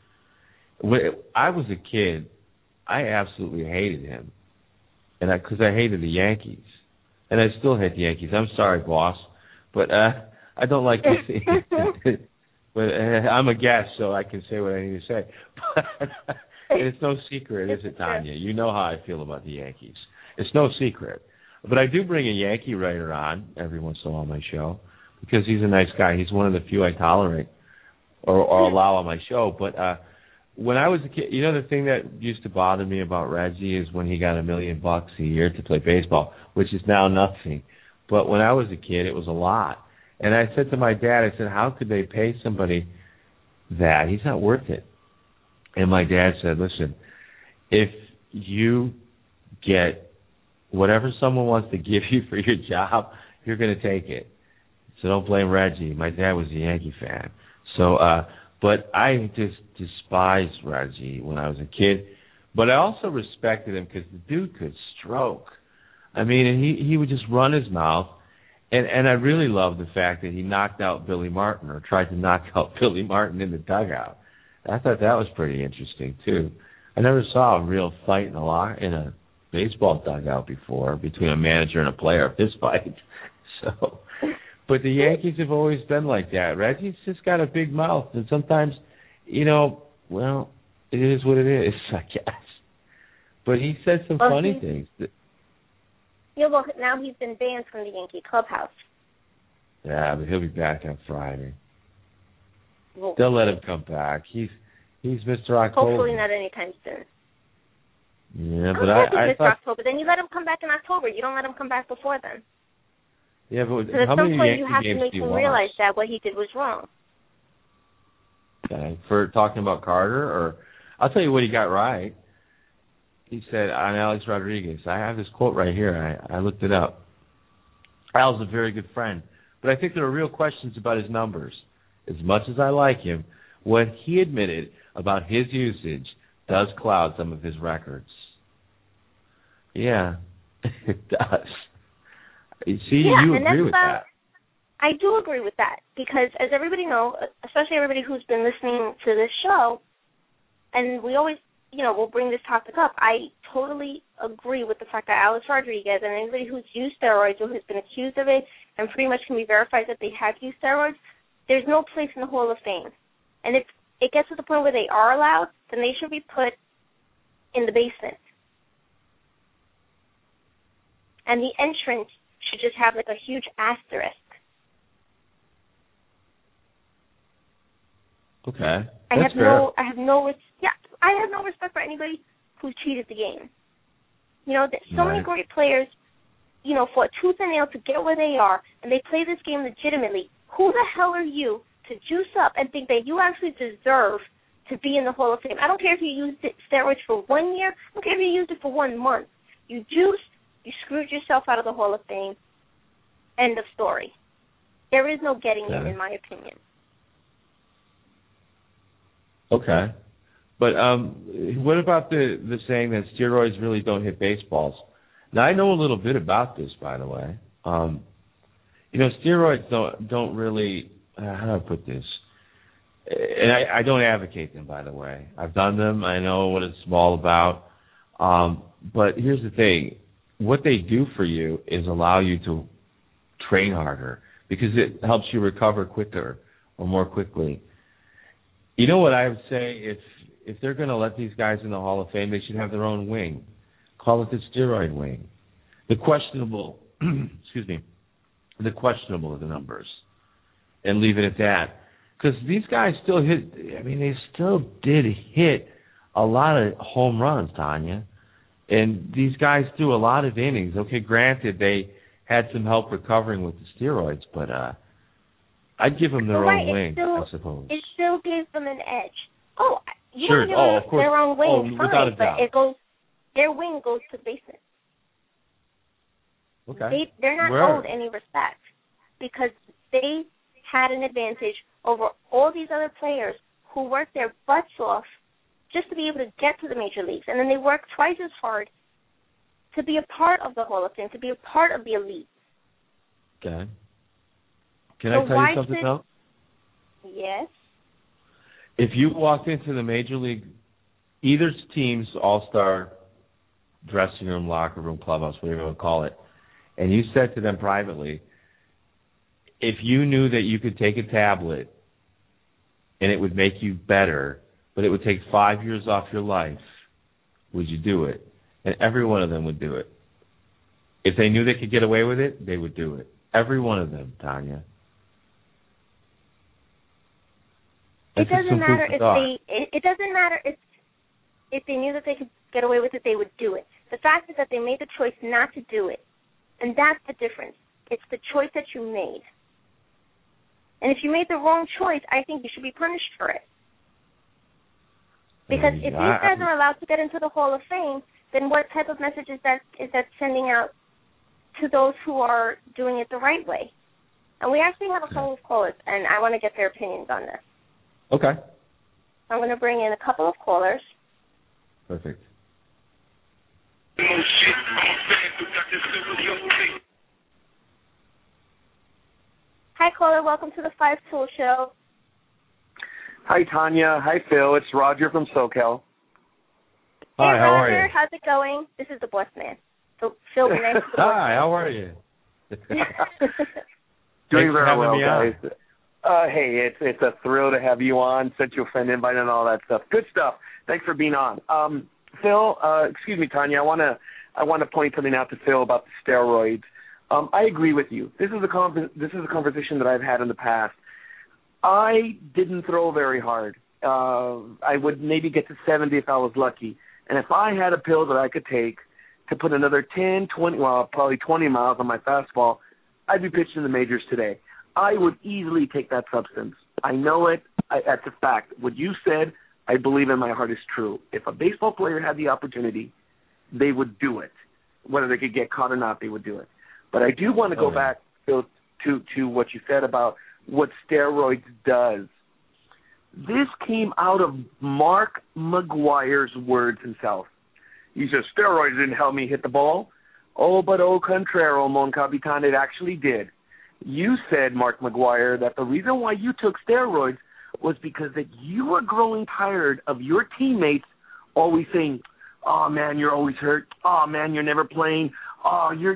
When I was a kid, I absolutely hated him, and because I hated the Yankees. And I still hate the Yankees. I'm sorry, boss, but I don't like to see it. But I'm a guest, so I can say what I need to say. But it's no secret, is it, Tanya? You know how I feel about the Yankees. It's no secret. But I do bring a Yankee writer on every once in a while on my show because he's a nice guy. He's one of the few I tolerate or allow on my show. But when I was a kid, you know, the thing that used to bother me about Reggie is when he got $1 million a year to play baseball, which is now nothing. But when I was a kid, it was a lot. And I said to my dad, I said, how could they pay somebody that? He's not worth it. And my dad said, listen, if you get whatever someone wants to give you for your job, you're going to take it. So don't blame Reggie. My dad was a Yankee fan. So, but I just despised Reggie when I was a kid. But I also respected him because the dude could stroke. I mean, and he would just run his mouth. And I really loved the fact that he knocked out Billy Martin or tried to knock out Billy Martin in the dugout. I thought that was pretty interesting, too. I never saw a real fight in a baseball dugout before between a manager and a player, a fist fight. So, but the Yankees have always been like that. Reggie's just got a big mouth, and sometimes, you know, well, it is what it is, I guess. But he said some funny things. Yeah, well, now he's been banned from the Yankee clubhouse. Yeah, but he'll be back on Friday. Well, they'll let him come back. He's Mr. October. Hopefully not anytime soon. Yeah, but I thought October. Then you let him come back in October. You don't let him come back before then. Yeah, but at how some many point Yankee you have games to make do you him watch? realize that what he did was wrong. Okay, for talking about Carter, or I'll tell you what he got right. He said on Alex Rodriguez. I have this quote right here. I looked it up. Al's a very good friend, but I think there are real questions about his numbers. As much as I like him, what he admitted about his usage does cloud some of his records. Yeah, it does. See, you agree with that. I do agree with that because, as everybody knows, especially everybody who's been listening to this show, and we always, we'll bring this topic up, I totally agree with the fact that Alex Rodriguez and anybody who's used steroids or who's been accused of it and pretty much can be verified that they have used steroids, there's no place in the Hall of Fame. And if it gets to the point where they are allowed, then they should be put in the basement. And the entrance should just have like a huge asterisk. Okay. I have no respect for anybody who's cheated the game. So many great players, fought tooth and nail to get where they are, and they play this game legitimately. Who the hell are you to juice up and think that you actually deserve to be in the Hall of Fame? I don't care if you used steroids for 1 year. I don't care if you used it for 1 month. You juiced, you screwed yourself out of the Hall of Fame. End of story. There is no getting in my opinion. Okay. But what about the saying that steroids really don't hit baseballs? Now, I know a little bit about this, by the way. Steroids don't really, how do I put this? And I don't advocate them, by the way. I've done them. I know what it's all about. But here's the thing. What they do for you is allow you to train harder because it helps you recover quicker or more quickly. You know what I would say? If they're going to let these guys in the Hall of Fame, they should have their own wing. Call it the steroid wing. The questionable, the questionable are the numbers. And leave it at that. Because these guys still they still did hit a lot of home runs, Tanya. And these guys threw a lot of innings. Okay, granted, they had some help recovering with the steroids, but I'd give them their own wing, I suppose. It still gives them an edge. Sure. Of course. Their own wing, without a doubt. But their wing goes to the baseman. Okay. They're not owed any respect because they had an advantage over all these other players who worked their butts off just to be able to get to the major leagues. And then they worked twice as hard to be a part of the Hall of Fame, to be a part of the elite. Okay. Can I tell you something else? Yes. If you walked into the major league, either team's all-star dressing room, locker room, clubhouse, whatever you want to call it, and you said to them privately, if you knew that you could take a tablet and it would make you better, but it would take 5 years off your life, would you do it? And every one of them would do it. If they knew they could get away with it, they would do it. Every one of them, Tanya. It doesn't matter if they knew that they could get away with it, they would do it. The fact is that they made the choice not to do it. And that's the difference. It's the choice that you made. And if you made the wrong choice, I think you should be punished for it. Because if these guys are allowed to get into the Hall of Fame, then what type of message is that sending out to those who are doing it the right way? And we actually have a couple of callers, and I want to get their opinions on this. Okay. I'm going to bring in a couple of callers. Perfect. Hi, caller. Welcome to the Five Tool Show. Hi, Tanya. Hi, Phil. It's Roger from SoCal. Hi, how are you? How's it going? This is the boss man. So, Phil, next to the boss Hi, how are you? Doing very well, guys. Hey, it's a thrill to have you on. Sent you a friend invite and all that stuff. Good stuff. Thanks for being on. Phil, excuse me, Tanya. I want to point something out to Phil about the steroids. I agree with you. This is a conversation that I've had in the past. I didn't throw very hard. I would maybe get to 70 if I was lucky. And if I had a pill that I could take to put another 10, 20, well, probably 20 miles on my fastball, I'd be pitching in the majors today. I would easily take that substance. I know it. That's a fact. What you said, I believe in my heart is true. If a baseball player had the opportunity, they would do it. Whether they could get caught or not, they would do it. But I do want to go back, Phil, to what you said about what steroids does. This came out of Mark McGwire's words himself. He says, steroids didn't help me hit the ball. Oh, but au contrario, mon capitan, it actually did. You said, Mark McGwire, that the reason why you took steroids was because that you were growing tired of your teammates always saying, oh, man, you're always hurt. Oh, man, you're never playing. Oh, you're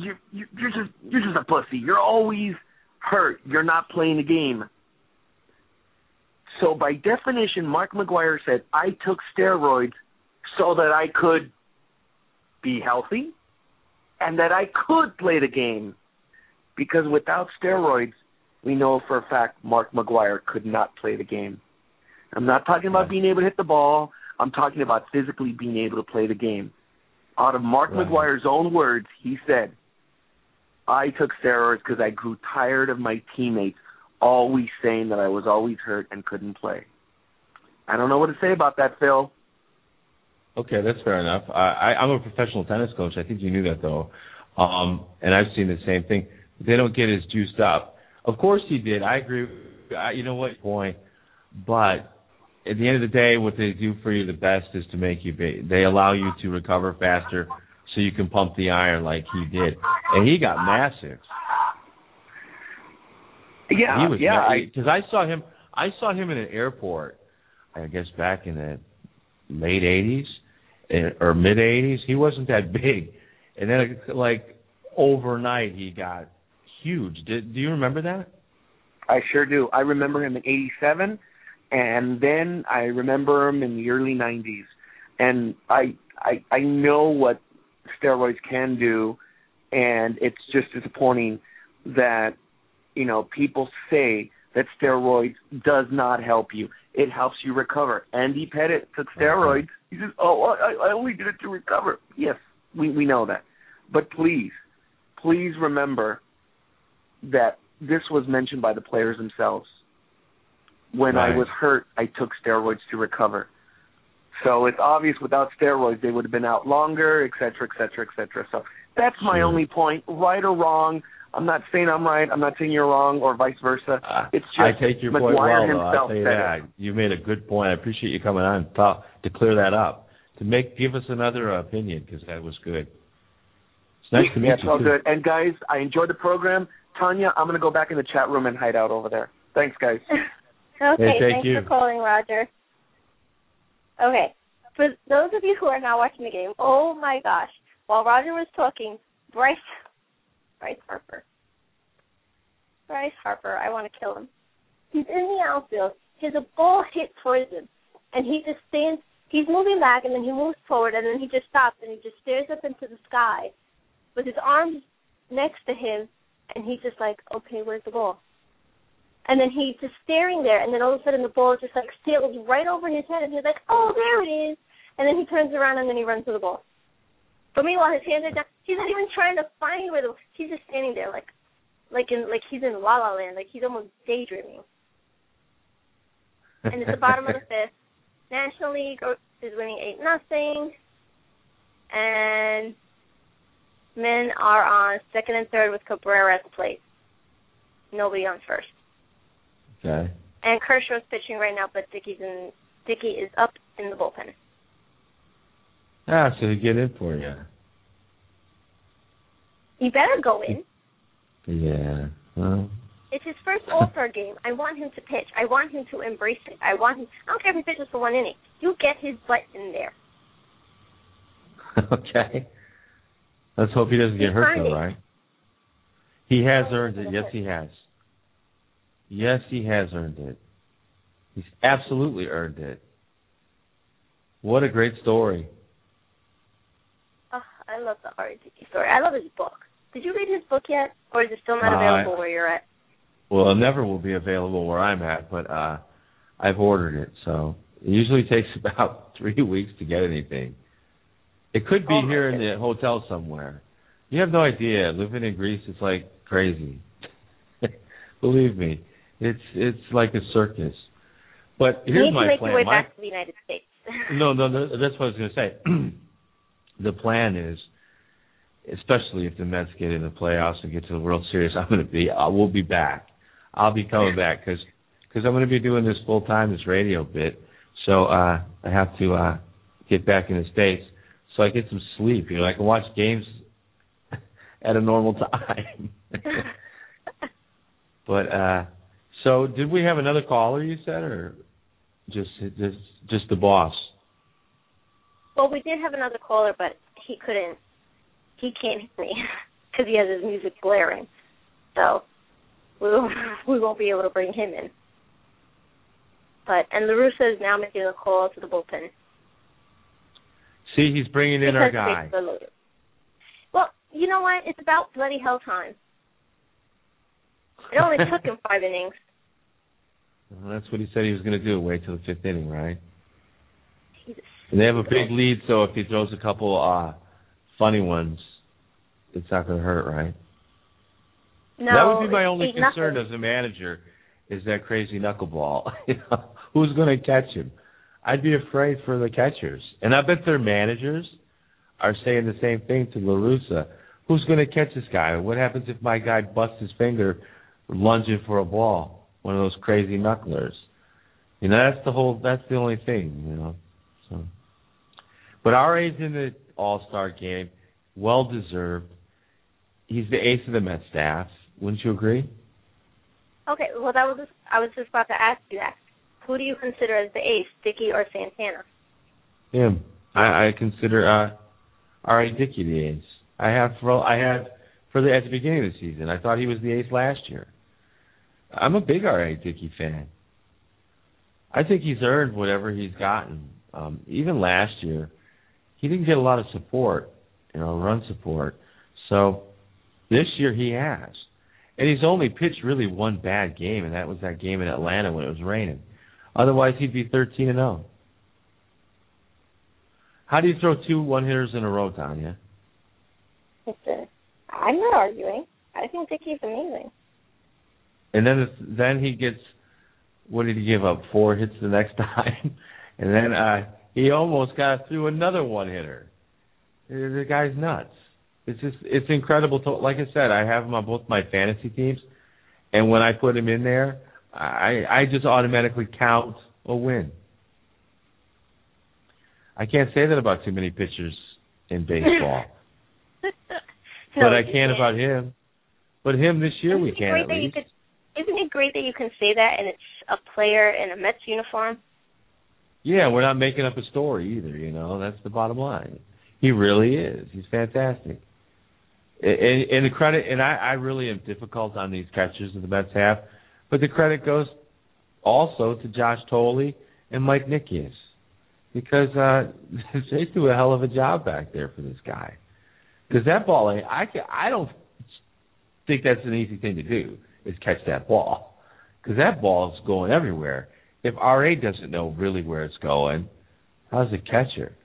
just a pussy. You're always hurt. You're not playing the game. So by definition, Mark McGwire said, I took steroids so that I could be healthy and that I could play the game. Because without steroids, we know for a fact Mark McGwire could not play the game. I'm not talking about being able to hit the ball. I'm talking about physically being able to play the game. Out of Mark McGwire's own words, he said, I took steroids because I grew tired of my teammates always saying that I was always hurt and couldn't play. I don't know what to say about that, Phil. Okay, that's fair enough. I'm a professional tennis coach. I think you knew that, though. And I've seen the same thing. They don't get as juiced up. Of course he did. I agree. You know what? Point. But at the end of the day, what they do for you the best is to make you they allow you to recover faster so you can pump the iron like he did. And he got massive. Yeah, because I saw him in an airport, I guess back in the late 80s or mid 80s. He wasn't that big. And then like overnight he got huge. Do you remember that? I sure do. I remember him in 87, and then I remember him in the early 90s. And I know what steroids can do, and it's just disappointing that, you know, people say that steroids does not help you. It helps you recover. Andy Pettit took steroids. He says, I only did it to recover. Yes, we know that. But please remember that this was mentioned by the players themselves. When I was hurt, I took steroids to recover. So it's obvious without steroids they would have been out longer, et cetera, et cetera, et cetera. So that's my only point, right or wrong. I'm not saying I'm right. I'm not saying you're wrong, or vice versa. It's just I take your point McGuire well, himself I'll tell you said that. it. You made a good point. I appreciate you coming on to clear that up, give us another opinion, because that was good. It's nice to meet you. It's all good. And guys, I enjoyed the program. Tanya, I'm going to go back in the chat room and hide out over there. Thanks, guys. Okay, hey, thanks for calling, Roger. Okay, for those of you who are now watching the game, oh my gosh, while Roger was talking, Bryce Harper, I want to kill him. He's in the outfield. His ball hit towards him, and he just stands. He's moving back, and then he moves forward, and then he just stops, and he just stares up into the sky with his arms next to him, and he's just like, okay, where's the ball? And then he's just staring there, and then all of a sudden the ball just like sails right over his head, and he's like, oh, there it is. And then he turns around, and then he runs to the ball. But meanwhile, his hands are down. He's not even trying to find where the. He's just standing there, like he's in La La Land, like he's almost daydreaming. And it's the bottom of the fifth. National League is winning 8-0, and men are on second and third with Cabrera at the plate. Nobody on first. Okay. And Kershaw's pitching right now, but Dickey is up in the bullpen. So he get in for you. You better go in. Yeah. Well. It's his first All-Star game. I want him to pitch. I want him to embrace it. I don't care if he pitches for 1 inning. You get his butt in there. Okay. Let's hope he doesn't get hurt, though, right? He has earned it. Yes, he has. Yes, he has earned it. He's absolutely earned it. What a great story. Oh, I love the R.A. Dickey story. I love his book. Did you read his book yet? Or is it still not available where you're at? Well, it never will be available where I'm at, but I've ordered it. So it usually takes about 3 weeks to get anything. It could be here in the hotel somewhere. You have no idea. Living in Greece, it's like crazy. Believe me, it's like a circus. But here's my plan. You need to make your way back to the United States. No, that's what I was going to say. The plan is, especially if the Mets get in the playoffs and get to the World Series, we'll be back. I'll be coming back because I'm going to be doing this full time, this radio bit. So I have to get back in the States so I get some sleep. You know, I can watch games at a normal time. But so did we have another caller? You said, or just the boss? Well, we did have another caller, but he couldn't. He can't hear me because he has his music blaring. So we won't be able to bring him in. And La Russa is now making a call to the bullpen. See, he's bringing in our guy. Well, you know what? It's about bloody hell time. It only took him 5 innings. Well, that's what he said he was going to do, wait till the 5th inning, right? And they have a big lead, so if he throws a couple funny ones, it's not going to hurt, right? No, that would be my only concern as a manager, is that crazy knuckleball. Who's going to catch him? I'd be afraid for the catchers. And I bet their managers are saying the same thing to La Russa. Who's going to catch this guy? What happens if my guy busts his finger lunging for a ball? One of those crazy knucklers. You know, that's the only thing, you know. So, but R.A.'s in the All-Star game, well deserved. He's the ace of the Mets staff. Wouldn't you agree? Okay, well, I was just about to ask you that. Who do you consider as the ace, Dickey or Santana? Him. I consider R.A. Dickey the ace. At the beginning of the season. I thought he was the ace last year. I'm a big R.A. Dickey fan. I think he's earned whatever he's gotten. Even last year, he didn't get a lot of support, run support. So this year he has. And he's only pitched really one bad game, and that was that game in Atlanta when it was raining. Otherwise, he'd be 13-0. How do you throw 2 one-hitters in a row, Tanya? I'm not arguing. I think Dickey's amazing. And then he gets, what did he give up, 4 hits the next time? And then he almost got through another one-hitter. The guy's nuts. It's incredible. Like I said, I have him on both my fantasy teams, and when I put him in there, I just automatically count a win. I can't say that about too many pitchers in baseball. No, but I can about him. But him this year we can at least. Isn't it great that you can say that and it's a player in a Mets uniform? Yeah, we're not making up a story either, That's the bottom line. He really is. He's fantastic. And the credit, and I really am difficult on these catchers that the Mets have, but the credit goes also to Josh Thole and Mike Nickias, because they do a hell of a job back there for this guy. Because that ball, I don't think that's an easy thing to do, is catch that ball. Because that ball is going everywhere. If R.A. doesn't know really where it's going, how's the catcher?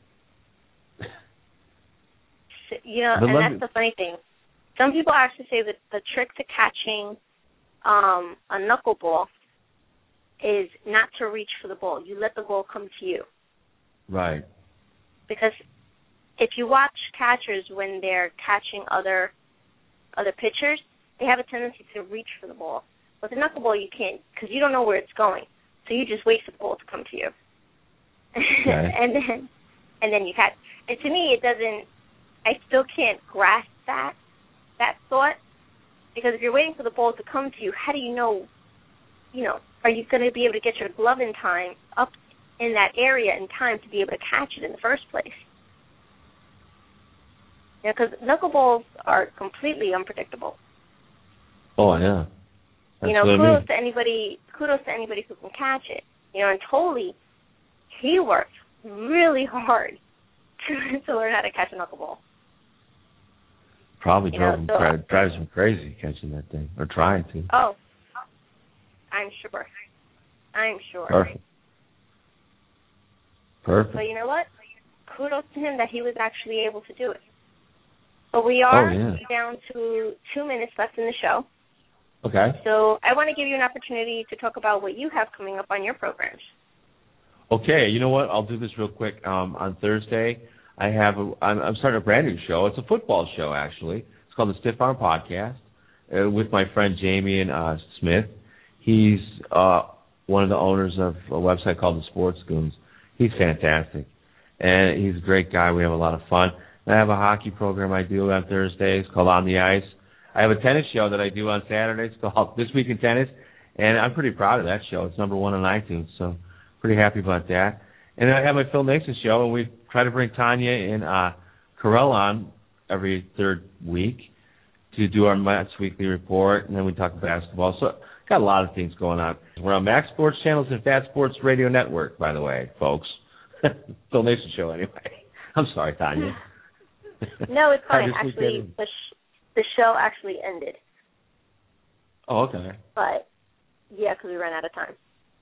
And that's the funny thing. Some people actually say that the trick to catching a knuckleball is not to reach for the ball. You let the ball come to you. Right. Because if you watch catchers when they're catching other pitchers, they have a tendency to reach for the ball. With a knuckleball, you can't, because you don't know where it's going. So you just wait for the ball to come to you. Okay. and then you catch. And to me, it doesn't. I still can't grasp that thought, because if you're waiting for the ball to come to you, how do you know? Are you going to be able to get your glove in time up in that area in time to be able to catch it in the first place? Because knuckleballs are completely unpredictable. Oh yeah. Kudos to anybody who can catch it. And Thole, he worked really hard to learn how to catch a knuckleball. Probably drives him crazy catching that thing, or trying to. Oh, I'm sure. Perfect. But you know what? Kudos to him that he was actually able to do it. But we are down to 2 minutes left in the show. Okay. So I want to give you an opportunity to talk about what you have coming up on your programs. Okay, you know what? I'll do this real quick. On Thursday, I'm starting a brand new show. It's a football show, actually. It's called the Stiff Arm Podcast with my friend Jamie and Smith. He's one of the owners of a website called the Sports Goons. He's fantastic, and he's a great guy. We have a lot of fun. And I have a hockey program I do on Thursdays called On the Ice. I have a tennis show that I do on Saturdays called This Week in Tennis, and I'm pretty proud of that show. It's #1 on iTunes, so pretty happy about that. And I have my Phil Nason show, and we try to bring Tanya and Carell on every third week to do our Mets Weekly Report, and then we talk basketball. So got a lot of things going on. We're on Max Sports Channels and Fat Sports Radio Network, by the way, folks. Phil Nason show, anyway. I'm sorry, Tanya. No, it's fine. Actually, the show actually ended. Oh, okay. But, yeah, because we ran out of time.